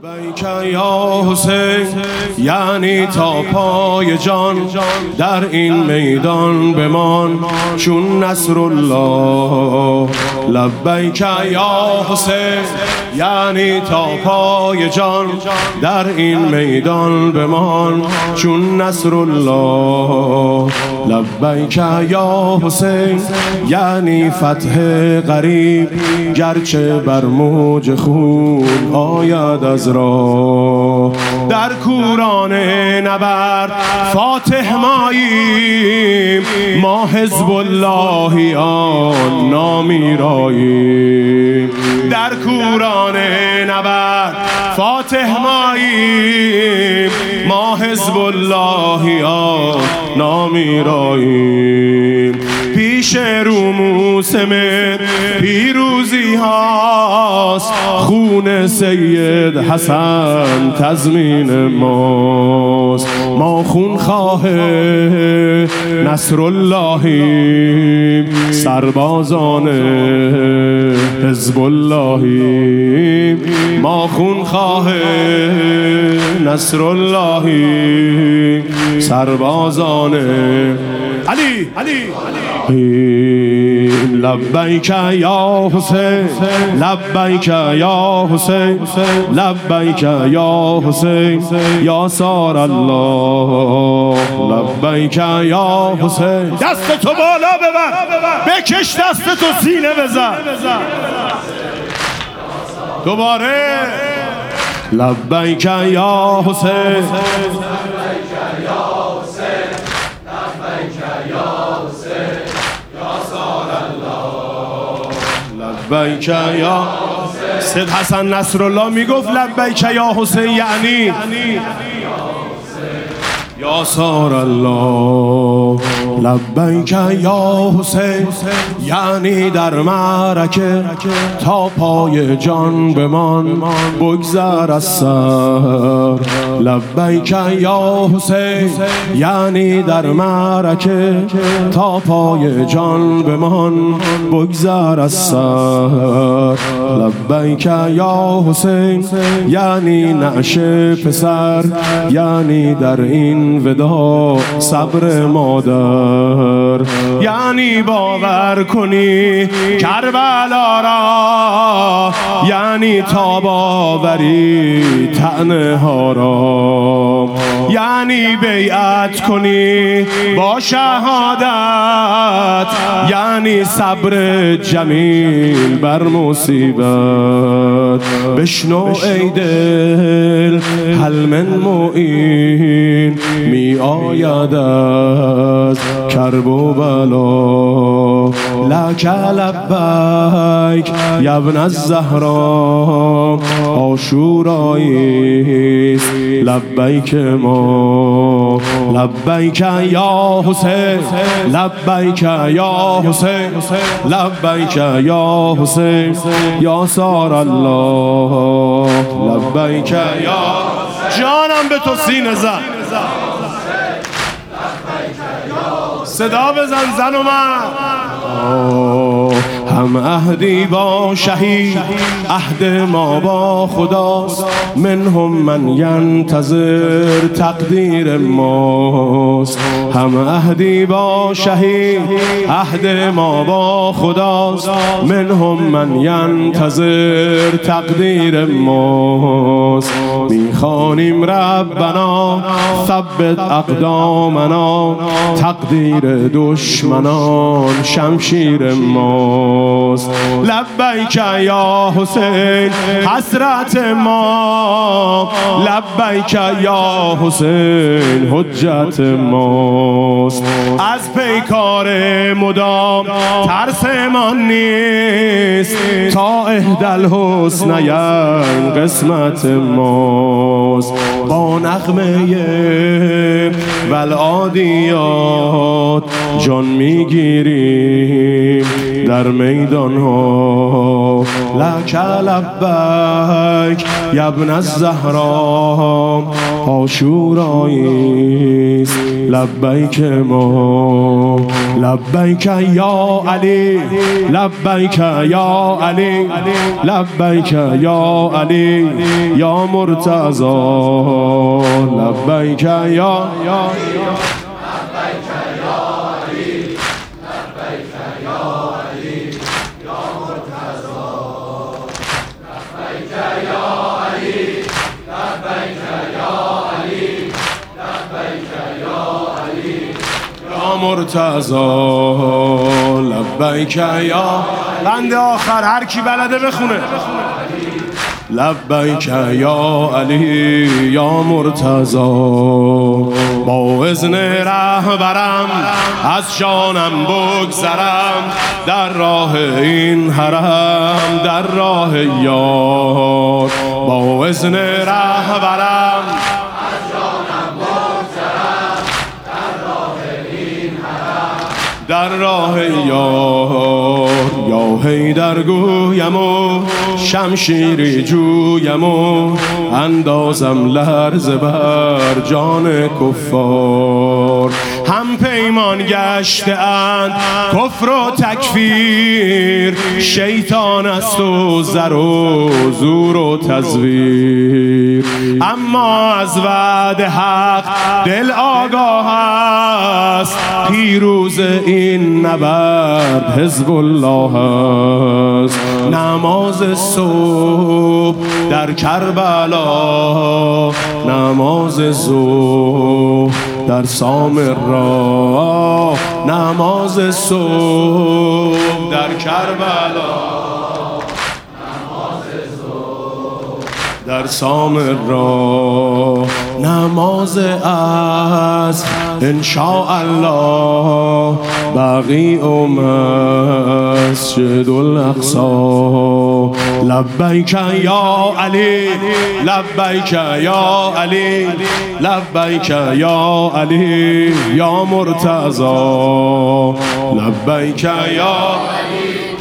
لبیک یا حسین، یعنی تا پای جان در این میدان بمان چون نصر الله. لبیک یا حسین، یعنی تا پای جان در این میدان بمان چون نصر الله. لبیک یا حسین، یعنی فتح قریب گرچه بر موج خون آید از راه. در کوران نبرد فاتح ماییم، ما حزب اللهی آن نامی راییم. در کوران نبرد فاتح ماییم، ما حزب اللهی آن نامی راییم. پیش روموسم پیروزی هاست، خون سید حسن تضمین ماست. ما خونخواه نصر اللهیم، سربازان حزب اللهیم. ما خونخواه نصر اللهیم، سربازان علی لبیک یا حسین، لبیک یا حسین، لبیک یا حسین یا سار الله. لبیک یا حسین، دست تو بالا ببر، بکش دست تو سینه بزن دوباره. لبیک یا حسین، لبیک یا سید حسن نصرالله میگفت لبیک یا حسین یعنی یا سار الله. لبیک یا حسین، یعنی در معرکه تا پای جان بمان بگذر از سر. لبیک یا حسین، یعنی در معرکه تا پای جان بمان بگذر از سر. لبیک یا حسین، یعنی نعش پسر، یعنی در این ودا صبر مادر. یعنی باور کنی کربلا را، یعنی تا باوری طعنه ها را. یعنی بیعت کنی با شهادت، یعنی صبر جمیل بر مصیبت. بشنو ای دل هل من معین، می آید از کرب و بلا. لک لبیک یبن الزهرا، عاشوراییست لبیک ما. لبیک یا حسین، لبیک یا حسین، لبیک یا حسین یا سار الله. لبیک یا جانم به تو سینه زن، صدا بزن زن و مرد. هم عهدی با شهید، عهد ما با خداست. منهم من ینتظر تقدیر ماست. هم عهدی با شهید، عهد ما با خداست. منهم من ینتظر تقدیر ماست. میخوانیم ربنا ثبت اقدامنا، تقدیر دشمنان شمشیر ماست. لبیک یا حسین حسرت ما، لبیک یا حسین حجت ماست. از پیکار مدام ترسمان نیست، تا اهدل حسنین قسمت ماست. با نغمه والعادیات جان میگیریم در میدان ها. لك لبیک یا ابن الزهرا عاشوراییست لبیک ما لبیک یا علی لبیک یا علی لبیک یا علی یا مرتضی لبیک یا مرتضی لبیک یا بند آخر هر کی بلده بخونه لبیک یا علی یا مرتضی با اذن رهبرم از شانم بگذرم در راه این حرم در راه یار با اذن رهبرم در راه یار یا حیدر گویم و شمشیری جویم و اندازم لرزه بر جان کفار هم پیمان گشته اند کفر و تکفیر شیطان است و زر و زور و تزویر اما از وعد حق دل آگاه است پیروز این نبرد حزب الله است نماز صبح در کربلا نماز ظهر در سامرا نماز صبح در کربلا در سامرا نماز عصر انشاءالله بقیع و مسجد الاقصی لبیک یا علی لبیک یا علی لبیک یا علی یا مرتضی لبیک یا علی